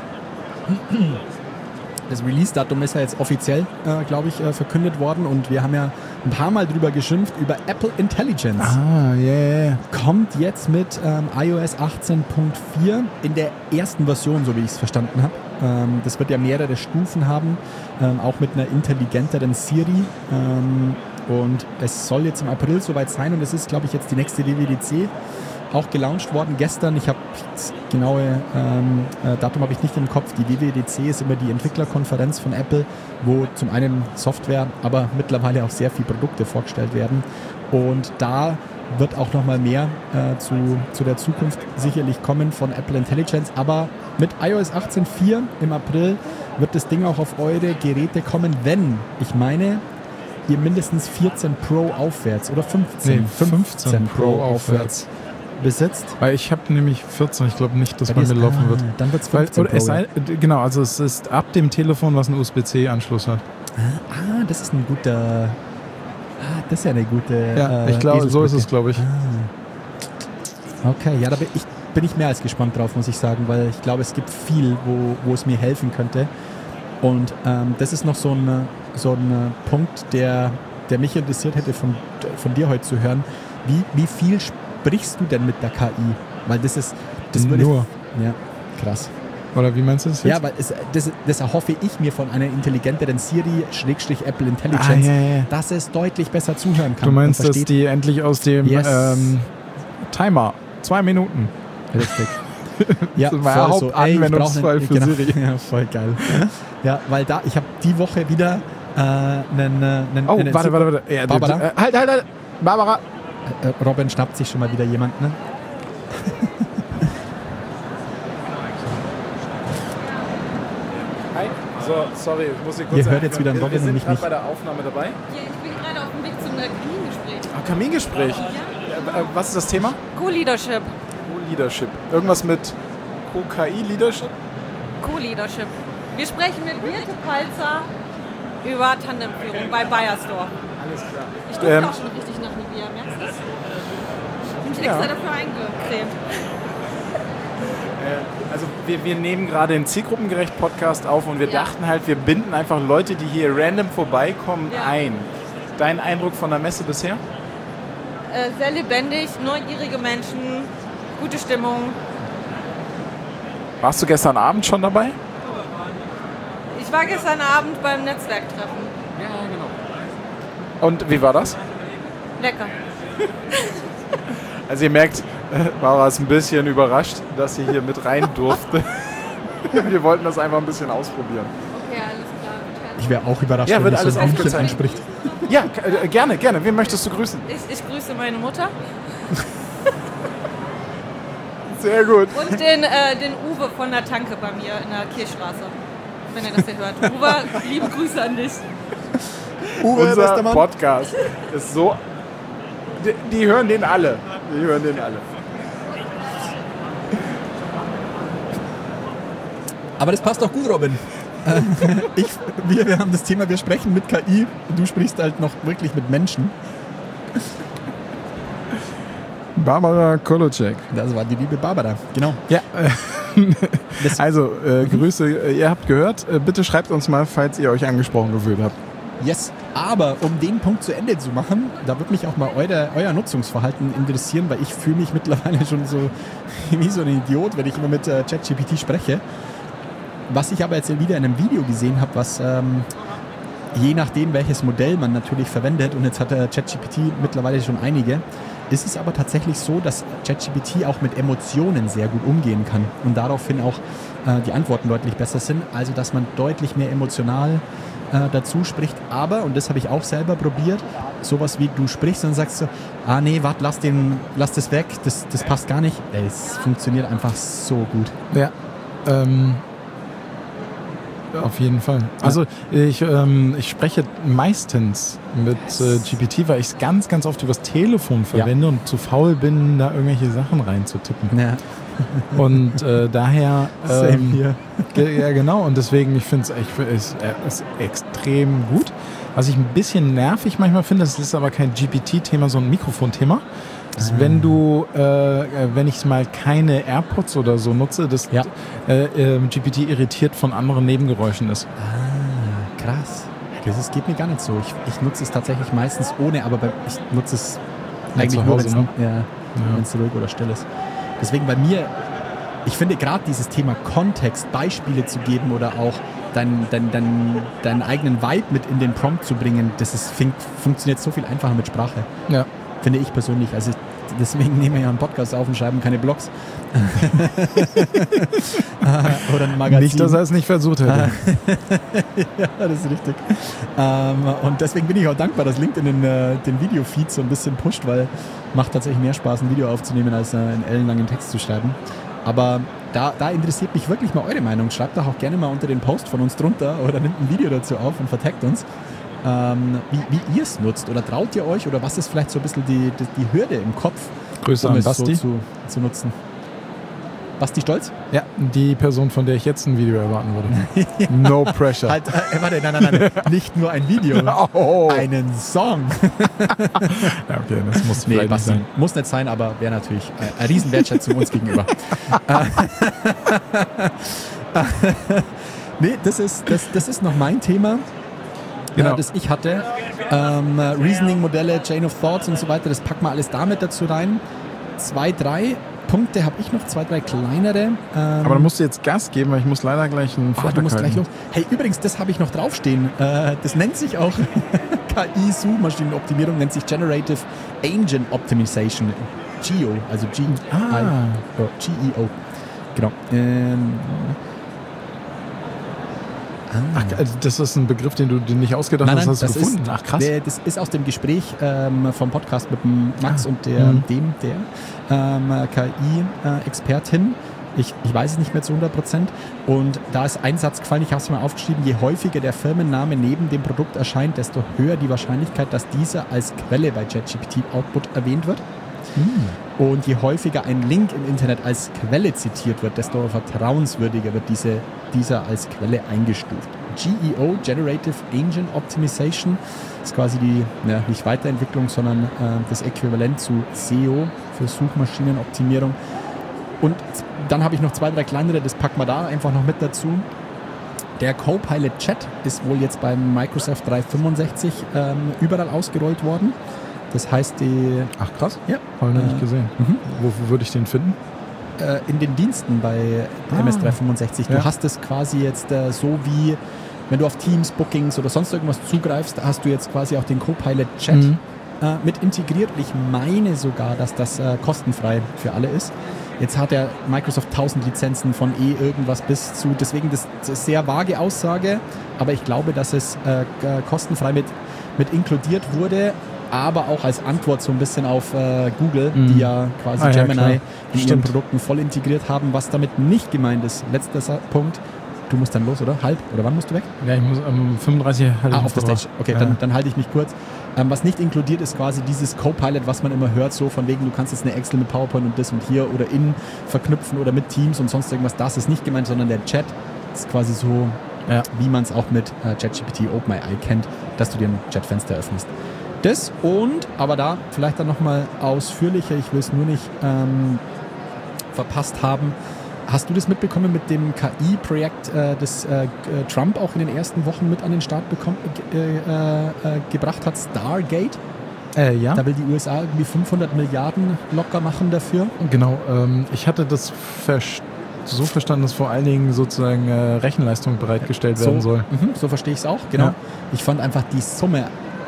das Release-Datum ist ja jetzt offiziell, äh, glaube ich, äh, verkündet worden und wir haben ja ein paar Mal drüber geschimpft, über Apple Intelligence. Ah, yeah, yeah. Kommt jetzt mit ähm, iOS achtzehn Punkt vier in der ersten Version, so wie ich es verstanden habe. Ähm, das wird ja mehrere Stufen haben, ähm, auch mit einer intelligenteren Siri. Ähm, und es soll jetzt im April soweit sein und es ist, glaube ich, jetzt die nächste D W D C auch gelauncht worden gestern. Ich habe das genaue ähm, äh, Datum habe ich nicht im Kopf. Die D W D C ist immer die Entwicklerkonferenz von Apple, wo zum einen Software, aber mittlerweile auch sehr viele Produkte vorgestellt werden. Und da wird auch nochmal mehr äh, zu, zu der Zukunft sicherlich kommen von Apple Intelligence. Aber mit iOS achtzehn Punkt vier im April wird das Ding auch auf eure Geräte kommen, wenn, ich meine, ihr mindestens vierzehn Pro aufwärts oder fünfzehn, Nee, fünfzehn Pro aufwärts. besitzt. Weil ich habe nämlich vierzehn, ich glaube nicht, dass Bei bei dir mir ist- laufen ah, wird. dann wird's Weil, fünfzehn oder es Pro, sei, genau, also es ist ab dem Telefon, was einen U S B C-Anschluss hat. Ah, das ist ein guter... Ah, das ist ja eine gute... Ja, äh, ich glaube, so ist Eselsbrücke. es, glaube ich. Ah. Okay, ja, da bin ich, bin ich mehr als gespannt drauf, muss ich sagen, weil ich glaube, es gibt viel, wo, wo es mir helfen könnte. Und ähm, das ist noch so ein, so ein Punkt, der, der mich interessiert hätte, von, von dir heute zu hören. Wie, wie viel sprichst du denn mit der K I? Weil das ist... Das würde- Nur. Ja, krass. Oder wie meinst du das jetzt? Ja, weil es, das, das erhoffe ich mir von einer intelligenteren Siri-Apple Intelligence, Ah, ja, ja. dass es deutlich besser zuhören kann. Du meinst, und dass versteht. die endlich aus dem Yes. ähm, Timer, zwei Minuten. Richtig. Ja, Das war voll so. Ey, ich brauch Hauptanwendungsfall einen- für genau. Siri. Ja, voll geil. Ja, weil da, ich habe die Woche wieder äh, einen, einen, Oh, einen warte, warte, warte. Ja, du- Barbara? äh, halt, halt, halt. Barbara. Äh, Robin schnappt sich schon mal wieder jemand, ne? Hi. So, sorry, ich muss Sie kurz Ihr hört sagen, jetzt wieder einen wir- Robin wir und mich sind nicht. gerade bei der Aufnahme dabei. Ja, ich bin gerade auf dem Weg zum Kamingespräch. Ah, Kamingespräch. Ja. Äh, Was ist das Thema? Co-Leadership. Co-Leadership. Irgendwas mit K I-Leadership? Co-Leadership. Wir sprechen mit Birte Palzer über Tandemführung bei Bayersdorf. Alles klar. Ich durfte Ähm, auch schon richtig nach Nivea, merkst du das? Ich bin Ja. extra dafür eingecremt. Äh, Also wir, wir nehmen gerade den Zielgruppengerecht Podcast auf und wir Ja. dachten halt, wir binden einfach Leute, die hier random vorbeikommen, Ja. ein. Dein Eindruck von der Messe bisher? Äh, sehr lebendig, neugierige Menschen, gute Stimmung. Warst du gestern Abend schon dabei? Ich war gestern Abend beim Netzwerktreffen. Ja, genau. Und wie war das? Lecker. Also ihr merkt, äh, Barbara ist ein bisschen überrascht, dass sie hier mit rein durfte. Wir wollten das einfach ein bisschen ausprobieren. Okay, alles klar. Ich wäre auch überrascht, Ja, wenn wird mich so alles ein Blümchen aufgezeichnet. anspricht. Ja, k- äh, gerne, gerne. Wen möchtest du grüßen? Ich, ich grüße meine Mutter Sehr gut. und den, äh, den Uwe von der Tanke bei mir in der Kirchstraße. Wenn ihr das hier hört. Uwe, liebe Grüße an dich. Uwe, Unser bester Mann. Podcast ist so... Die, die hören den alle. Die hören den alle. Aber das passt doch gut, Robin. Äh, ich, wir, wir haben das Thema, wir sprechen mit K I und du sprichst halt noch wirklich mit Menschen. Barbara Kolocek. Das war die liebe Barbara, genau. Ja, äh, Das- also äh, Grüße, äh, ihr habt gehört. Äh, bitte schreibt uns mal, falls ihr euch angesprochen gefühlt habt. Yes, aber um den Punkt zu Ende zu machen, da würde mich auch mal euer, euer Nutzungsverhalten interessieren, weil ich fühle mich mittlerweile schon so wie so ein Idiot, wenn ich immer mit äh, ChatGPT spreche. Was ich aber jetzt wieder in einem Video gesehen habe, was ähm, je nachdem, welches Modell man natürlich verwendet, und jetzt hat der ChatGPT mittlerweile schon einige, ist es aber tatsächlich so, dass ChatGPT auch mit Emotionen sehr gut umgehen kann und daraufhin auch äh, die Antworten deutlich besser sind. Also, dass man deutlich mehr emotional äh, dazu spricht. Aber, und das habe ich auch selber probiert, sowas wie du sprichst und sagst so, ah nee, warte, lass, den, lass das weg, das, das passt gar nicht. Es funktioniert einfach so gut. Ja, ähm, auf jeden Fall. Also ich, ähm, ich spreche meistens mit äh, G P T, weil ich es ganz, ganz oft übers Telefon verwende und zu faul bin, da irgendwelche Sachen reinzutippen. Ja. Und äh, daher... Same Ähm, hier. ge- ja, genau. Und deswegen, ich finde es äh, ist extrem gut. Was ich ein bisschen nervig manchmal finde, das ist aber kein G P T-Thema, sondern ein Mikrofonthema. Dass wenn du, äh, wenn ich mal keine AirPods oder so nutze, dass Ja. äh, äh, G P T irritiert von anderen Nebengeräuschen ist. Ah, krass. Das ist, geht mir gar nicht so. Ich, ich nutze es tatsächlich meistens ohne, aber bei, ich nutze es Ja, eigentlich zu nur, Hause, wenn ne? es ja, wenn's ruhig oder still ist. Deswegen bei mir, ich finde gerade dieses Thema Kontext, Beispiele zu geben oder auch deinen dein, dein, deinen eigenen Vibe mit in den Prompt zu bringen, das ist, fun- funktioniert so viel einfacher mit Sprache. Ja. Finde ich persönlich. Also deswegen nehmen wir ja einen Podcast auf und schreiben keine Blogs. Oder ein Magazin. Nicht, dass er es nicht versucht hätte. Ja, das ist richtig. Ähm, und deswegen bin ich auch dankbar, dass LinkedIn den, äh, den Videofeed so ein bisschen pusht, weil macht tatsächlich mehr Spaß, ein Video aufzunehmen, als äh, einen ellenlangen Text zu schreiben. Aber da, da interessiert mich wirklich mal eure Meinung. Schreibt doch auch gerne mal unter den Post von uns drunter oder nimmt ein Video dazu auf und vertaggt uns, ähm, wie, wie ihr es nutzt. Oder traut ihr euch oder was ist vielleicht so ein bisschen die, die, die Hürde im Kopf, Grüße um an es Basti. so zu, zu nutzen. Basti Stolz? Ja, die Person, von der ich jetzt ein Video erwarten würde. No pressure. Halt, äh, warte, nein, nein, nein, nicht nur ein Video, Oh. einen Song. Ja, okay, das muss Nee, vielleicht nicht Basti, sein. muss nicht sein, aber wäre natürlich äh, eine Riesenwertschätzung uns gegenüber. Nee, das ist, das, das ist noch mein Thema, Genau. äh, das ich hatte. Ähm, Reasoning-Modelle, Chain of Thoughts und so weiter, das packen wir alles damit dazu rein. Zwei, drei Punkte habe ich noch, zwei, drei kleinere. Ähm, Aber dann musst du jetzt Gas geben, weil ich muss leider gleich einen Ah, Vortrag du musst gleich halten. los. Hey, übrigens, das habe ich noch draufstehen. Äh, das nennt sich auch K I-Suchmaschinenoptimierung, nennt sich Generative Engine Optimization. G O, also G I Ah. O. G I O. Genau. Ähm, Ach, also das ist ein Begriff, den du dir nicht ausgedacht Nein, hast, nein, hast du das gefunden. ist, Ach, krass. Der, das ist aus dem Gespräch ähm, vom Podcast mit dem Max Ah, und der, mhm. dem, der ähm, K I-Expertin. Ich, ich weiß es nicht mehr zu hundert Prozent. Und da ist ein Satz gefallen, ich habe es mal aufgeschrieben, je häufiger der Firmenname neben dem Produkt erscheint, desto höher die Wahrscheinlichkeit, dass dieser als Quelle bei ChatGPT-Output erwähnt wird. Und je häufiger ein Link im Internet als Quelle zitiert wird, desto vertrauenswürdiger wird diese, dieser als Quelle eingestuft. G E O, Generative Engine Optimization, ist quasi die, ja, nicht Weiterentwicklung, sondern äh, das Äquivalent zu S E O für Suchmaschinenoptimierung. Und dann habe ich noch zwei, drei kleinere, das packen wir da einfach noch mit dazu. Der Copilot Chat ist wohl jetzt beim Microsoft dreihundertfünfundsechzig ähm, überall ausgerollt worden. Das heißt, die Ach, krass. Ja. Habe ich noch Äh, nicht gesehen. mhm. Wo würde ich den finden? äh, in den Diensten bei M S dreihundertfünfundsechzig. Du Ja. hast es quasi jetzt äh, so wie, wenn du auf Teams, Bookings oder sonst irgendwas zugreifst, hast du jetzt quasi auch den Copilot Chat Mhm. äh, mit integriert. Und ich meine sogar, dass das äh, kostenfrei für alle ist. Jetzt hat er Microsoft tausend Lizenzen von eh irgendwas bis zu, deswegen das, das ist sehr vage Aussage, aber ich glaube, dass es äh, g- kostenfrei mit, mit inkludiert wurde, aber auch als Antwort so ein bisschen auf äh, Google, Mhm. die ja quasi Ah, ja, Gemini klar. in ihren Stimmt. Produkten voll integriert haben, was damit nicht gemeint ist. Letzter Sa- Punkt. Du musst dann los, oder? Halb? Oder wann musst du weg? Ja, ich muss am fünfunddreißig halt Ah, auf der Stage. Okay, ja. dann, dann halte ich mich kurz. Ähm, was nicht inkludiert ist quasi dieses Copilot, was man immer hört, so von wegen, du kannst jetzt eine Excel mit PowerPoint und das und hier oder in verknüpfen oder mit Teams und sonst irgendwas. Das ist nicht gemeint, sondern der Chat ist quasi so, Ja. wie man es auch mit äh, ChatGPT OpenAI kennt, dass du dir ein Chatfenster öffnest. Das und, aber da vielleicht dann nochmal ausführlicher, ich will es nur nicht ähm, verpasst haben. Hast du das mitbekommen mit dem K I-Projekt, äh, das äh, Trump auch in den ersten Wochen mit an den Start bekommen, äh, äh, äh, gebracht hat? Stargate? Äh, ja. Da will die U S A irgendwie fünfhundert Milliarden locker machen dafür. Genau, ähm, ich hatte das vers- so verstanden, dass vor allen Dingen sozusagen äh, Rechenleistung bereitgestellt werden so, soll. Mhm, so verstehe ich es auch, genau. Ja. Ich fand einfach die Summe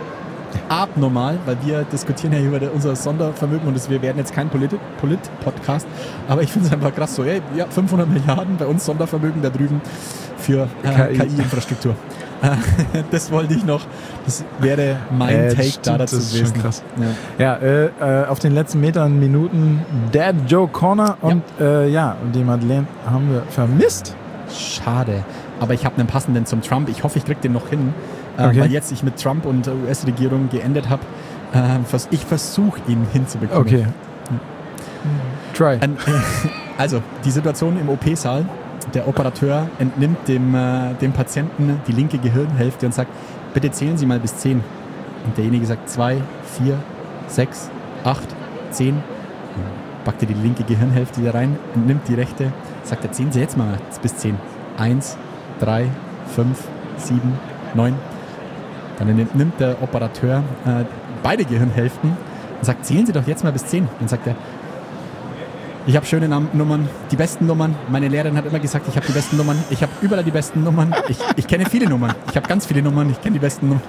abnormal, weil wir diskutieren ja über unser Sondervermögen und das, wir werden jetzt kein Polit- Polit-Podcast, aber ich finde es einfach krass so, ey, ja, fünfhundert Milliarden bei uns Sondervermögen da drüben für äh, K I. K I-Infrastruktur. Das wollte ich noch, das wäre mein Äh, das Take stimmt, da dazu das ist schon gewesen. krass. Ja. Ja, äh, äh, auf den letzten Metern, Minuten Dad Joe Corner und ja, äh, ja und die Madeleine haben wir vermisst. Schade, aber ich habe einen passenden zum Trump. Ich hoffe, ich kriege den noch hin, äh, Okay. weil jetzt ich mit Trump und der U S-Regierung geendet habe. Äh, vers- ich versuche ihn hinzubekommen. Okay. Try. Ein, also, die Situation im O P-Saal. Der Operateur entnimmt dem, äh, dem Patienten die linke Gehirnhälfte und sagt, bitte zählen Sie mal bis zehn. Und derjenige sagt zwei, vier, sechs, acht, zehn. Packt er die linke Gehirnhälfte wieder rein, entnimmt die rechte, sagt er, zählen Sie jetzt mal bis zehn. eins, drei, fünf, sieben, neun. Dann nimmt der Operateur äh, beide Gehirnhälften und sagt, zählen Sie doch jetzt mal bis zehn. Dann sagt er, ich habe schöne Nam- Nummern, die besten Nummern. Meine Lehrerin hat immer gesagt, ich habe die besten Nummern. Ich habe überall die besten Nummern. Ich, ich kenne viele Nummern. Ich habe ganz viele Nummern. Ich kenne die besten Nummern.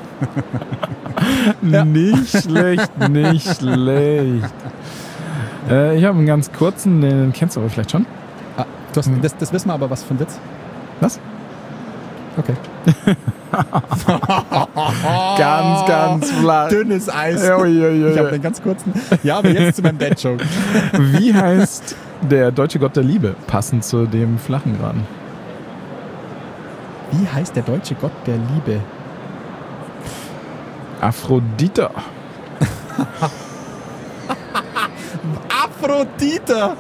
Nicht schlecht, nicht schlecht. Äh, ich habe einen ganz kurzen, den kennst du aber vielleicht schon. Ah, du hast, das, das wissen wir aber, was für ein Witz. Was? Okay. Ganz, ganz flach. Dünnes Eis. Ja, ui, ui, ui. Ich habe einen ganz kurzen. Ja, aber jetzt zu meinem Dad-Joke. Wie heißt der deutsche Gott der Liebe, passend zu dem flachen Graden? Wie heißt der deutsche Gott der Liebe? Aphrodite. Aphrodite.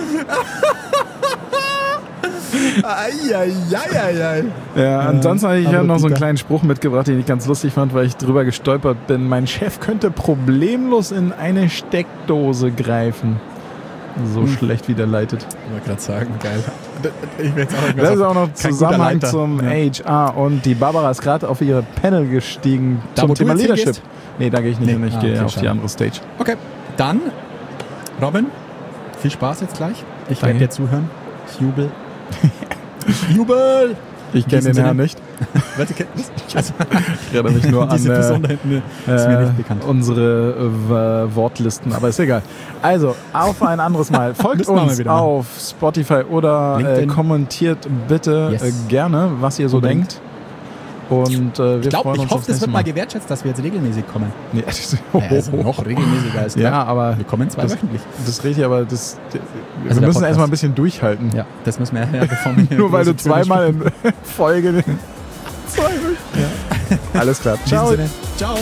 Eieieiei. Ja, ansonsten hatte ich ja noch so einen Aphrodite. kleinen Spruch mitgebracht, den ich ganz lustig fand, weil ich drüber gestolpert bin. Mein Chef könnte problemlos in eine Steckdose greifen. So Hm. schlecht wie der leitet. Ich wollte gerade sagen, geil. Ich will jetzt auch irgendwas Das ist auf- auch noch kein guter Zusammenhang Leiter. zum Ja. H R. Und die Barbara ist gerade auf ihre Panel gestiegen Da, zum wo du Thema jetzt Leadership. hingehst? Nee, da gehe ich nicht Nee. hin. Ich Ah, gehe okay, auf die schade. andere Stage. Okay, dann, Robin, viel Spaß jetzt gleich. Ich Danke. werde dir zuhören. Ich jubel. Ich jubel! Ich kenne diesem den Herrn Sinne- nicht. Warte, kennt das? Also, Ich erinnere mich nur an diese Person da äh, hinten ist mir nicht bekannt. unsere äh, Wortlisten, aber ist egal. Also, auf ein anderes Mal. Folgt Müssen wir mal uns wieder machen. auf Spotify oder äh, LinkedIn. kommentiert bitte Yes. äh, gerne, was ihr so Unbedingt. denkt. Und äh, wir Ich glaube, freuen ich uns hoffe, aufs das nächste wird mal gewertschätzt, dass wir jetzt regelmäßig kommen. Nee, das ist- Ja, also noch regelmäßiger als Ja, klar. aber Wir kommen zwei das, wöchentlich. das ist richtig, aber das, wir Also der müssen Podcast. erstmal ein bisschen durchhalten. Ja, das müssen wir ja, bevor wir Nur weil du große Bühne zweimal spielen. in Folge zwei ja. Alles klar. In diesem Ciao. Sinne, ciao.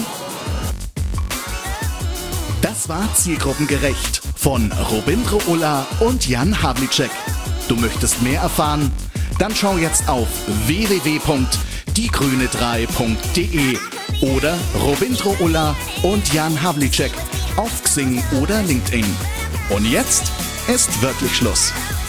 Das war Zielgruppengerecht von Robindro Ulla und Jan Havlicek. Du möchtest mehr erfahren? Dann schau jetzt auf w w w punkt die grüne drei punkt de oder Robindro Ulla und Jan Havlicek auf Xing oder LinkedIn. Und jetzt ist wirklich Schluss.